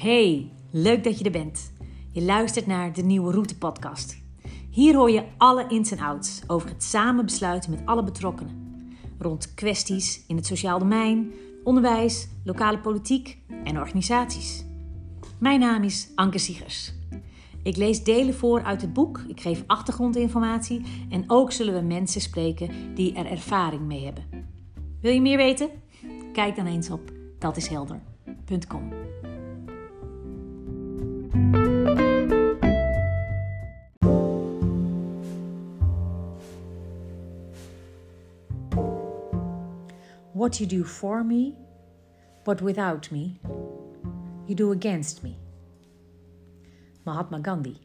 Hey, leuk dat je er bent. Je luistert naar de Nieuwe Route podcast. Hier hoor je alle ins en outs over het samen besluiten met alle betrokkenen. Rond kwesties in het sociaal domein, onderwijs, lokale politiek en organisaties. Mijn naam is Anke Siegers. Ik lees delen voor uit het boek, ik geef achtergrondinformatie en ook zullen we mensen spreken die er ervaring mee hebben. Wil je meer weten? Kijk dan eens op datishelder.com. What you do for me, but without me, you do against me. Mahatma Gandhi.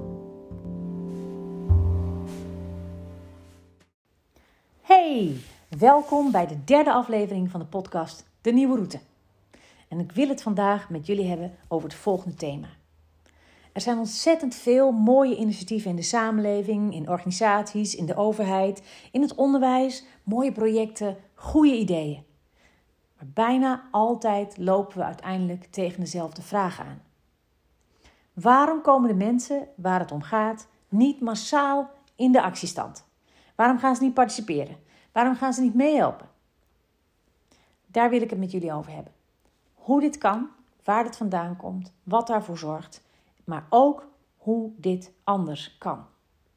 Hey, welkom bij de derde aflevering van de podcast De Nieuwe Route. En ik wil het vandaag met jullie hebben over het volgende thema. Er zijn ontzettend veel mooie initiatieven in de samenleving, in organisaties, in de overheid, in het onderwijs, mooie projecten, goede ideeën. Maar bijna altijd lopen we uiteindelijk tegen dezelfde vraag aan. Waarom komen de mensen waar het om gaat niet massaal in de actiestand? Waarom gaan ze niet participeren? Waarom gaan ze niet meehelpen? Daar wil ik het met jullie over hebben. Hoe dit kan, waar dit vandaan komt, wat daarvoor zorgt, maar ook hoe dit anders kan.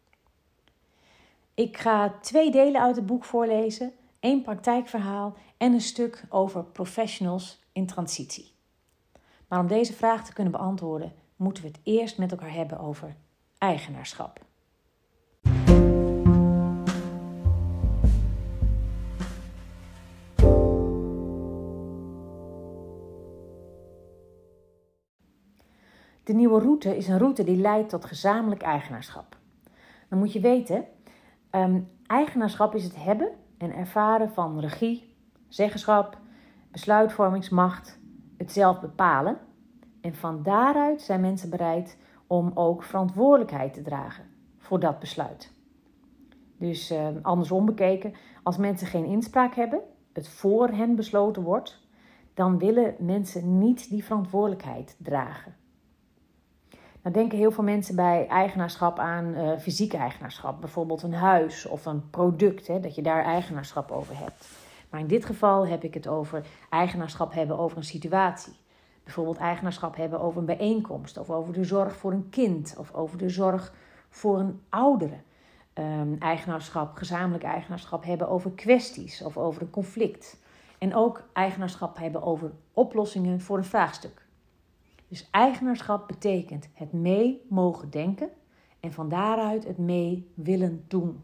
Ik ga 2 delen uit het boek voorlezen, 1 praktijkverhaal en een stuk over professionals in transitie. Maar om deze vraag te kunnen beantwoorden, moeten we het eerst met elkaar hebben over eigenaarschap. De nieuwe route is een route die leidt tot gezamenlijk eigenaarschap. Dan moet je weten, eigenaarschap is het hebben en ervaren van regie, zeggenschap, besluitvormingsmacht, het zelf bepalen. En van daaruit zijn mensen bereid om ook verantwoordelijkheid te dragen voor dat besluit. Dus andersom bekeken, als mensen geen inspraak hebben, het voor hen besloten wordt, dan willen mensen niet die verantwoordelijkheid dragen. Nou denken heel veel mensen bij eigenaarschap aan fysiek eigenaarschap. Bijvoorbeeld een huis of een product, dat je daar eigenaarschap over hebt. Maar in dit geval heb ik het over eigenaarschap hebben over een situatie. Bijvoorbeeld eigenaarschap hebben over een bijeenkomst. Of over de zorg voor een kind. Of over de zorg voor een oudere. Gezamenlijk eigenaarschap hebben over kwesties. Of over een conflict. En ook eigenaarschap hebben over oplossingen voor een vraagstuk. Dus eigenaarschap betekent het mee mogen denken en van daaruit het mee willen doen.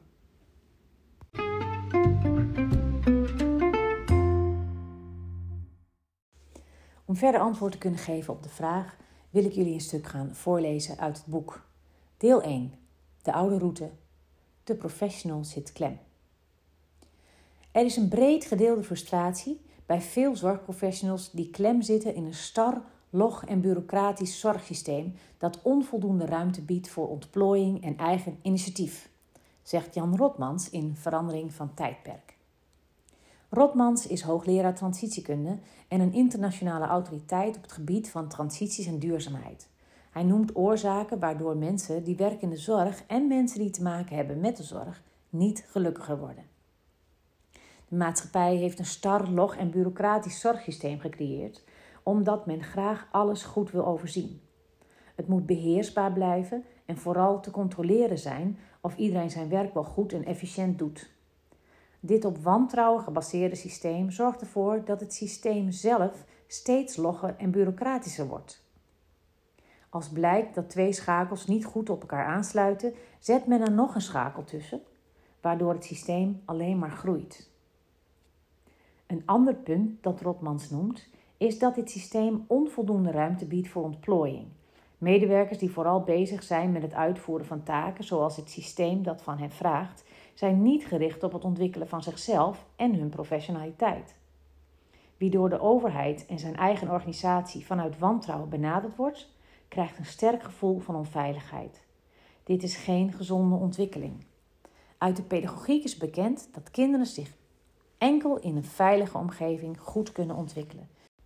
Om verder antwoord te kunnen geven op de vraag wil ik jullie een stuk gaan voorlezen uit het boek. Deel 1. De oude route. De professional zit klem. Er is een breed gedeelde frustratie bij veel zorgprofessionals die klem zitten in een star, log en bureaucratisch zorgsysteem dat onvoldoende ruimte biedt voor ontplooiing en eigen initiatief, zegt Jan Rotmans in Verandering van Tijdperk. Rotmans is hoogleraar transitiekunde en een internationale autoriteit op het gebied van transities en duurzaamheid. Hij noemt oorzaken waardoor mensen die werken in de zorg en mensen die te maken hebben met de zorg niet gelukkiger worden. De maatschappij heeft een star, log en bureaucratisch zorgsysteem gecreëerd omdat men graag alles goed wil overzien. Het moet beheersbaar blijven en vooral te controleren zijn of iedereen zijn werk wel goed en efficiënt doet. Dit op wantrouwen gebaseerde systeem zorgt ervoor dat het systeem zelf steeds logger en bureaucratischer wordt. Als blijkt dat 2 schakels niet goed op elkaar aansluiten, zet men er nog een schakel tussen, waardoor het systeem alleen maar groeit. Een ander punt dat Rotmans noemt, is dat dit systeem onvoldoende ruimte biedt voor ontplooiing. Medewerkers die vooral bezig zijn met het uitvoeren van taken zoals het systeem dat van hen vraagt, zijn niet gericht op het ontwikkelen van zichzelf en hun professionaliteit. Wie door de overheid en zijn eigen organisatie vanuit wantrouwen benaderd wordt, krijgt een sterk gevoel van onveiligheid. Dit is geen gezonde ontwikkeling. Uit de pedagogiek is bekend dat kinderen zich enkel in een veilige omgeving goed kunnen ontwikkelen.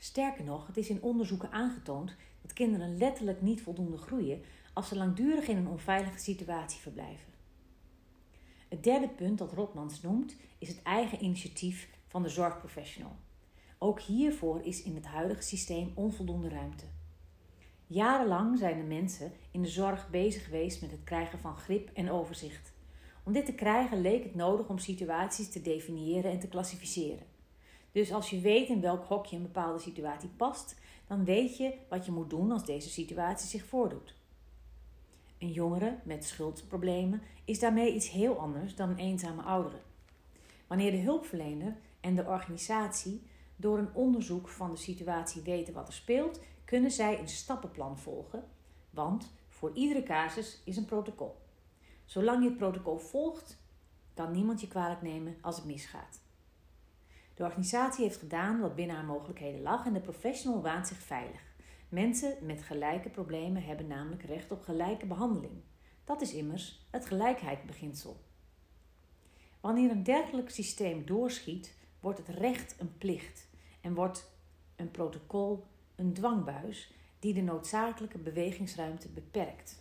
Sterker nog, het is in onderzoeken aangetoond dat kinderen letterlijk niet voldoende groeien als ze langdurig in een onveilige situatie verblijven. Het derde punt dat Rotmans noemt is het eigen initiatief van de zorgprofessional. Ook hiervoor is in het huidige systeem onvoldoende ruimte. Jarenlang zijn de mensen in de zorg bezig geweest met het krijgen van grip en overzicht. Om dit te krijgen leek het nodig om situaties te definiëren en te klassificeren. Dus als je weet in welk hokje een bepaalde situatie past, dan weet je wat je moet doen als deze situatie zich voordoet. Een jongere met schuldproblemen is daarmee iets heel anders dan een eenzame oudere. Wanneer de hulpverlener en de organisatie door een onderzoek van de situatie weten wat er speelt, kunnen zij een stappenplan volgen, want voor iedere casus is een protocol. Zolang je het protocol volgt, kan niemand je kwalijk nemen als het misgaat. De organisatie heeft gedaan wat binnen haar mogelijkheden lag en de professional waant zich veilig. Mensen met gelijke problemen hebben namelijk recht op gelijke behandeling. Dat is immers het gelijkheidsbeginsel. Wanneer een dergelijk systeem doorschiet, wordt het recht een plicht en wordt een protocol een dwangbuis die de noodzakelijke bewegingsruimte beperkt.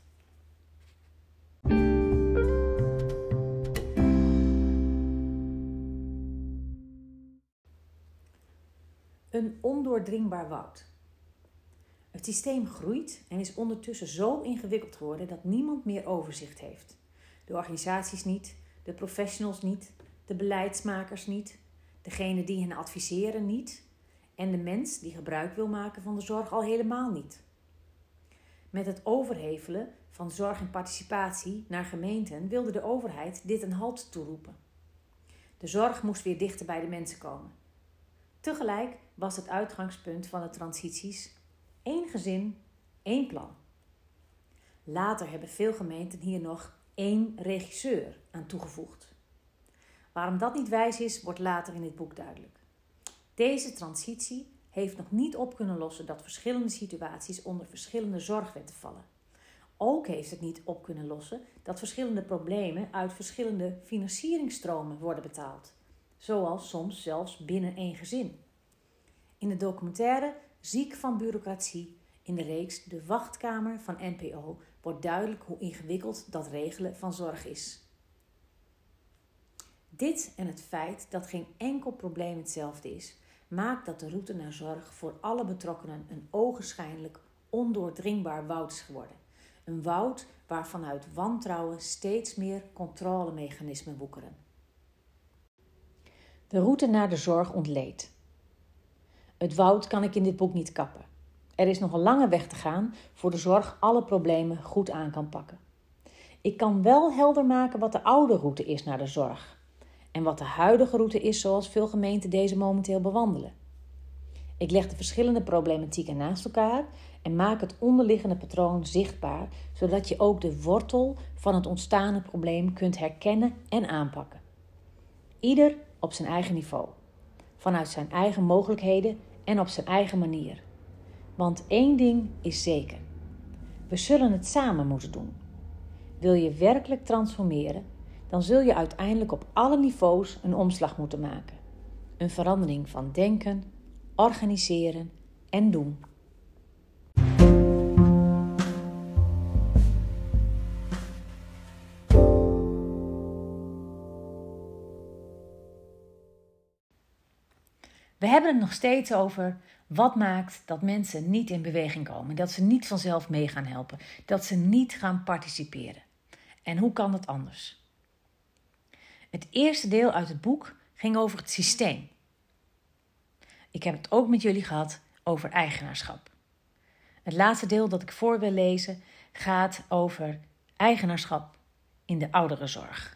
Een ondoordringbaar woud. Het systeem groeit en is ondertussen zo ingewikkeld geworden dat niemand meer overzicht heeft. De organisaties niet, de professionals niet, de beleidsmakers niet, degene die hen adviseren niet en de mens die gebruik wil maken van de zorg al helemaal niet. Met het overhevelen van zorg en participatie naar gemeenten wilde de overheid dit een halt toeroepen. De zorg moest weer dichter bij de mensen komen. Tegelijk was het uitgangspunt van de transities 1 gezin, 1 plan. Later hebben veel gemeenten hier nog 1 regisseur aan toegevoegd. Waarom dat niet wijs is, wordt later in dit boek duidelijk. Deze transitie heeft nog niet op kunnen lossen dat verschillende situaties onder verschillende zorgwetten vallen. Ook heeft het niet op kunnen lossen dat verschillende problemen uit verschillende financieringsstromen worden betaald. Zoals soms zelfs binnen 1 gezin. In de documentaire Ziek van bureaucratie in de reeks De Wachtkamer van NPO wordt duidelijk hoe ingewikkeld dat regelen van zorg is. Dit en het feit dat geen enkel probleem hetzelfde is, maakt dat de route naar zorg voor alle betrokkenen een ogenschijnlijk ondoordringbaar woud is geworden. Een woud waar vanuit wantrouwen steeds meer controlemechanismen woekeren. De route naar de zorg ontleed. Het woud kan ik in dit boek niet kappen. Er is nog een lange weg te gaan voor de zorg alle problemen goed aan kan pakken. Ik kan wel helder maken wat de oude route is naar de zorg. En wat de huidige route is zoals veel gemeenten deze momenteel bewandelen. Ik leg de verschillende problematieken naast elkaar en maak het onderliggende patroon zichtbaar, zodat je ook de wortel van het ontstane probleem kunt herkennen en aanpakken. Ieder op zijn eigen niveau, vanuit zijn eigen mogelijkheden en op zijn eigen manier. Want 1 ding is zeker. We zullen het samen moeten doen. Wil je werkelijk transformeren, dan zul je uiteindelijk op alle niveaus een omslag moeten maken. Een verandering van denken, organiseren en doen. We hebben het nog steeds over wat maakt dat mensen niet in beweging komen. Dat ze niet vanzelf mee gaan helpen. Dat ze niet gaan participeren. En hoe kan dat anders? Het eerste deel uit het boek ging over het systeem. Ik heb het ook met jullie gehad over eigenaarschap. Het laatste deel dat ik voor wil lezen gaat over eigenaarschap in de ouderenzorg.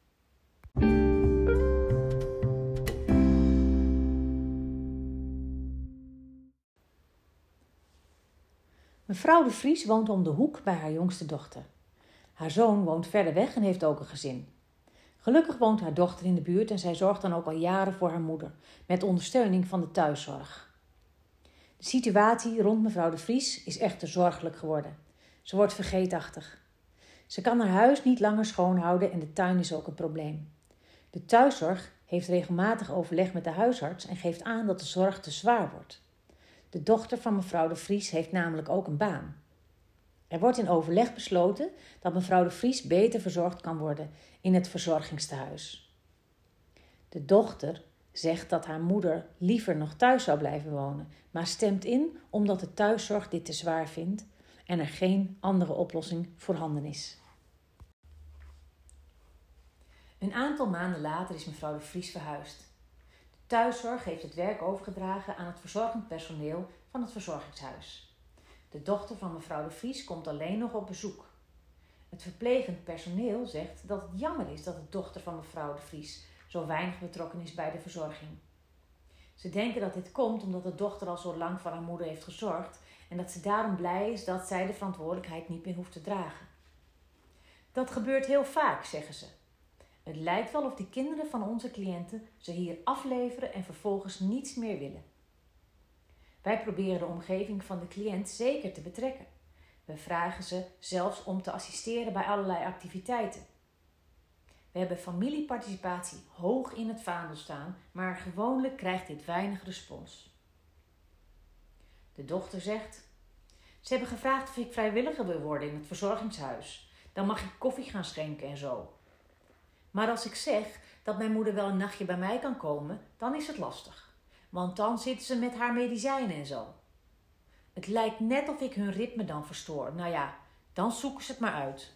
Mevrouw de Vries woont om de hoek bij haar jongste dochter. Haar zoon woont verder weg en heeft ook een gezin. Gelukkig woont haar dochter in de buurt en zij zorgt dan ook al jaren voor haar moeder, met ondersteuning van de thuiszorg. De situatie rond mevrouw de Vries is echter zorgelijk geworden. Ze wordt vergeetachtig. Ze kan haar huis niet langer schoonhouden en de tuin is ook een probleem. De thuiszorg heeft regelmatig overleg met de huisarts en geeft aan dat de zorg te zwaar wordt. De dochter van mevrouw de Vries heeft namelijk ook een baan. Er wordt in overleg besloten dat mevrouw de Vries beter verzorgd kan worden in het verzorgingstehuis. De dochter zegt dat haar moeder liever nog thuis zou blijven wonen, maar stemt in omdat de thuiszorg dit te zwaar vindt en er geen andere oplossing voorhanden is. Een aantal maanden later is mevrouw de Vries verhuisd. De thuiszorg heeft het werk overgedragen aan het verzorgend personeel van het verzorgingshuis. De dochter van mevrouw de Vries komt alleen nog op bezoek. Het verplegend personeel zegt dat het jammer is dat de dochter van mevrouw de Vries zo weinig betrokken is bij de verzorging. Ze denken dat dit komt omdat de dochter al zo lang voor haar moeder heeft gezorgd en dat ze daarom blij is dat zij de verantwoordelijkheid niet meer hoeft te dragen. Dat gebeurt heel vaak, zeggen ze. Het lijkt wel of die kinderen van onze cliënten ze hier afleveren en vervolgens niets meer willen. Wij proberen de omgeving van de cliënt zeker te betrekken. We vragen ze zelfs om te assisteren bij allerlei activiteiten. We hebben familieparticipatie hoog in het vaandel staan, maar gewoonlijk krijgt dit weinig respons. De dochter zegt: ze hebben gevraagd of ik vrijwilliger wil worden in het verzorgingshuis. Dan mag ik koffie gaan schenken en zo. Maar als ik zeg dat mijn moeder wel een nachtje bij mij kan komen, dan is het lastig. Want dan zit ze met haar medicijnen en zo. Het lijkt net of ik hun ritme dan verstoor. Nou ja, dan zoeken ze het maar uit.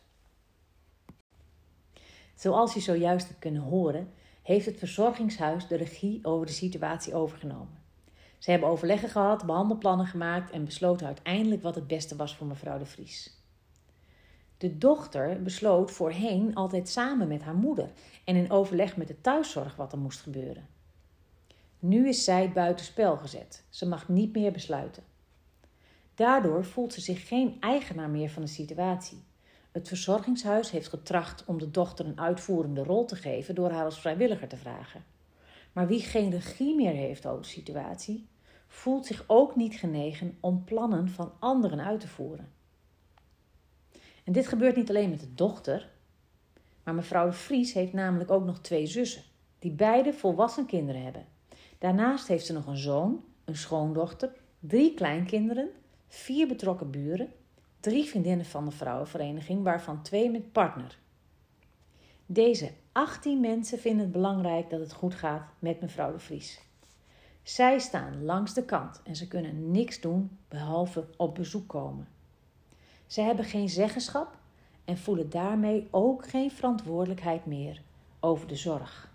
Zoals je zojuist hebt kunnen horen, heeft het verzorgingshuis de regie over de situatie overgenomen. Ze hebben overleggen gehad, behandelplannen gemaakt en besloten uiteindelijk wat het beste was voor mevrouw de Vries. De dochter besloot voorheen altijd samen met haar moeder en in overleg met de thuiszorg wat er moest gebeuren. Nu is zij buitenspel gezet. Ze mag niet meer besluiten. Daardoor voelt ze zich geen eigenaar meer van de situatie. Het verzorgingshuis heeft getracht om de dochter een uitvoerende rol te geven door haar als vrijwilliger te vragen. Maar wie geen regie meer heeft over de situatie, voelt zich ook niet genegen om plannen van anderen uit te voeren. En dit gebeurt niet alleen met de dochter, maar mevrouw de Vries heeft namelijk ook nog 2 zussen, die beide volwassen kinderen hebben. Daarnaast heeft ze nog een zoon, een schoondochter, 3 kleinkinderen, 4 betrokken buren, 3 vriendinnen van de vrouwenvereniging, waarvan 2 met partner. Deze 18 mensen vinden het belangrijk dat het goed gaat met mevrouw de Vries. Zij staan langs de kant en ze kunnen niks doen behalve op bezoek komen. Ze hebben geen zeggenschap en voelen daarmee ook geen verantwoordelijkheid meer over de zorg.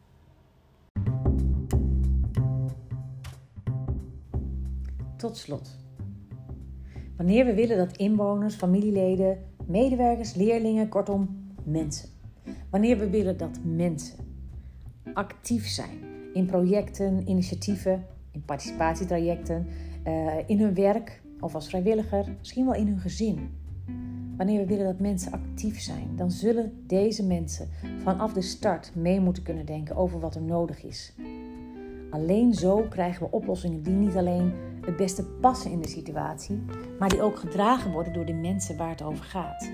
Tot slot. Wanneer we willen dat inwoners, familieleden, medewerkers, leerlingen, kortom mensen. Wanneer we willen dat mensen actief zijn in projecten, initiatieven, in participatietrajecten, in hun werk of als vrijwilliger, misschien wel in hun gezin. Wanneer we willen dat mensen actief zijn, dan zullen deze mensen vanaf de start mee moeten kunnen denken over wat er nodig is. Alleen zo krijgen we oplossingen die niet alleen het beste passen in de situatie, maar die ook gedragen worden door de mensen waar het over gaat.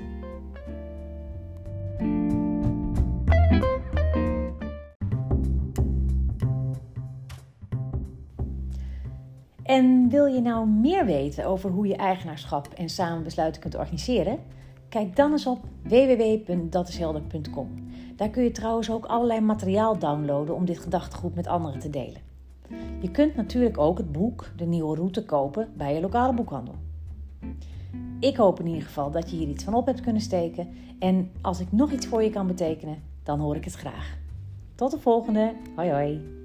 En wil je nou meer weten over hoe je eigenaarschap en samenbesluiten kunt organiseren? Kijk dan eens op www.datishelder.com. Daar kun je trouwens ook allerlei materiaal downloaden om dit gedachtegoed met anderen te delen. Je kunt natuurlijk ook het boek De Nieuwe Route kopen bij je lokale boekhandel. Ik hoop in ieder geval dat je hier iets van op hebt kunnen steken. En als ik nog iets voor je kan betekenen, dan hoor ik het graag. Tot de volgende. Hoi hoi.